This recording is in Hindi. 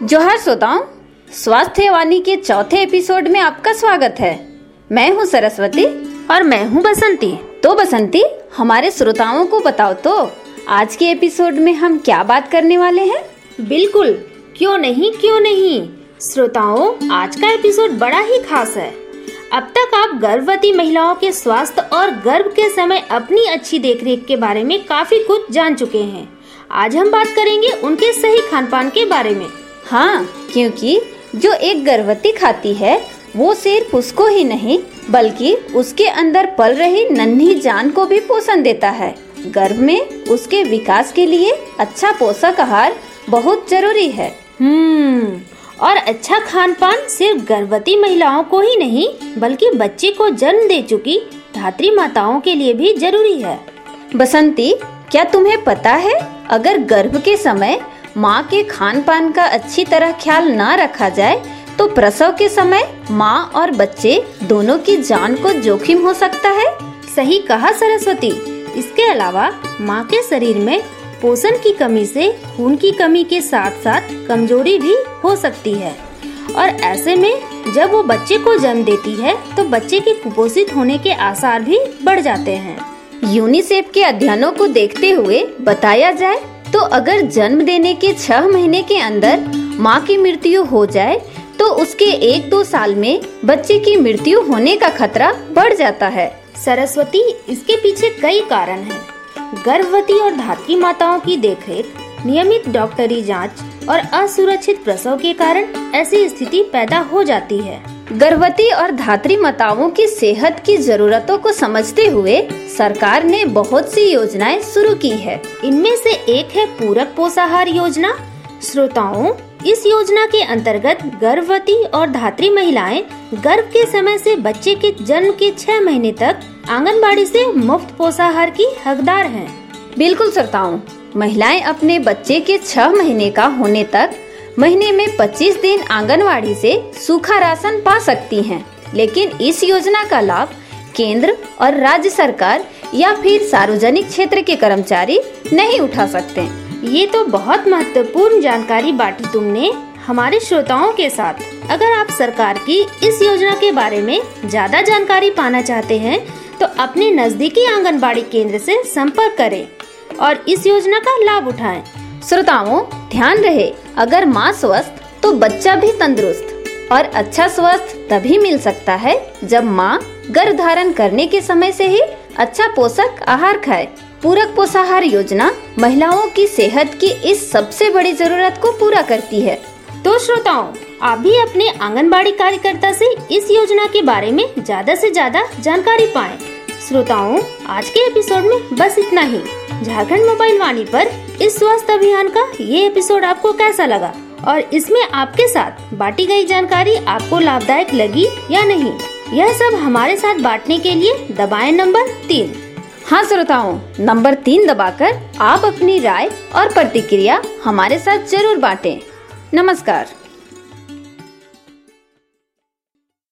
जोहार श्रोताओं, स्वास्थ्य वाणी के चौथे एपिसोड में आपका स्वागत है। मैं हूं सरस्वती और मैं हूं बसंती। तो बसंती, हमारे श्रोताओं को बताओ तो आज के एपिसोड में हम क्या बात करने वाले हैं। बिल्कुल, क्यों नहीं श्रोताओं, आज का एपिसोड बड़ा ही खास है। अब तक आप गर्भवती महिलाओं के स्वास्थ्य और गर्भ के समय अपनी अच्छी देखरेख के बारे में काफी कुछ जान चुके हैं। आज हम बात करेंगे उनके सही खानपान के बारे में। हाँ, क्योंकि जो एक गर्भवती खाती है वो सिर्फ उसको ही नहीं बल्कि उसके अंदर पल रही नन्ही जान को भी पोषण देता है। गर्भ में उसके विकास के लिए अच्छा पोषक आहार बहुत जरूरी है। और अच्छा खान पान सिर्फ गर्भवती महिलाओं को ही नहीं बल्कि बच्चे को जन्म दे चुकी धात्री माताओं के लिए भी जरूरी है। बसंती, क्या तुम्हें पता है अगर गर्भ के समय माँ के खान पान का अच्छी तरह ख्याल ना रखा जाए तो प्रसव के समय माँ और बच्चे दोनों की जान को जोखिम हो सकता है। सही कहा सरस्वती। इसके अलावा माँ के शरीर में पोषण की कमी से खून की कमी के साथ साथ कमजोरी भी हो सकती है और ऐसे में जब वो बच्चे को जन्म देती है तो बच्चे के कुपोषित होने के आसार भी बढ़ जाते हैं। यूनिसेफ के अध्ययनों को देखते हुए बताया जाए तो अगर जन्म देने के 6 महीने के अंदर माँ की मृत्यु हो जाए तो उसके 1-2 साल में बच्चे की मृत्यु होने का खतरा बढ़ जाता है। सरस्वती, इसके पीछे कई कारण हैं। गर्भवती और धात्री माताओं की देखरेख, नियमित डॉक्टरी जांच और असुरक्षित प्रसव के कारण ऐसी स्थिति पैदा हो जाती है। गर्भवती और धात्री माताओं की सेहत की जरूरतों को समझते हुए सरकार ने बहुत सी योजनाएं शुरू की है। इनमें से एक है पूरक पोषाहार योजना। श्रोताओं, इस योजना के अंतर्गत गर्भवती और धात्री महिलाएं गर्भ के समय से बच्चे के जन्म के 6 महीने तक आंगनबाड़ी से मुफ्त पोषाहार की हकदार हैं। बिल्कुल श्रोताओं, महिलाएं अपने बच्चे के 6 महीने का होने तक महीने में 25 दिन आंगनवाड़ी से सूखा राशन पा सकती हैं। लेकिन इस योजना का लाभ केंद्र और राज्य सरकार या फिर सार्वजनिक क्षेत्र के कर्मचारी नहीं उठा सकते। ये तो बहुत महत्वपूर्ण जानकारी बांटी तुमने हमारे श्रोताओं के साथ। अगर आप सरकार की इस योजना के बारे में ज्यादा जानकारी पाना चाहते हैं तो अपने नजदीकी आंगनबाड़ी केंद्र से संपर्क करें और इस योजना का लाभ उठाएं। श्रोताओं, ध्यान रहे, अगर माँ स्वस्थ तो बच्चा भी तंदुरुस्त और अच्छा स्वस्थ तभी मिल सकता है जब माँ गर्भ धारण करने के समय से ही अच्छा पोषक आहार खाए। पूरक पोषाहार योजना महिलाओं की सेहत की इस सबसे बड़ी जरूरत को पूरा करती है। तो श्रोताओं, आप भी अपने आंगनबाड़ी कार्यकर्ता से इस योजना के बारे में ज्यादा से ज्यादा जानकारी पाएं। श्रोताओं, आज के एपिसोड में बस इतना ही। झारखंड मोबाइल वाणी पर इस स्वास्थ्य अभियान का ये एपिसोड आपको कैसा लगा और इसमें आपके साथ बांटी गई जानकारी आपको लाभदायक लगी या नहीं, यह सब हमारे साथ बांटने के लिए दबाएं नंबर 3। हाँ श्रोताओं, नंबर 3 दबाकर आप अपनी राय और प्रतिक्रिया हमारे साथ जरूर बांटें। नमस्कार।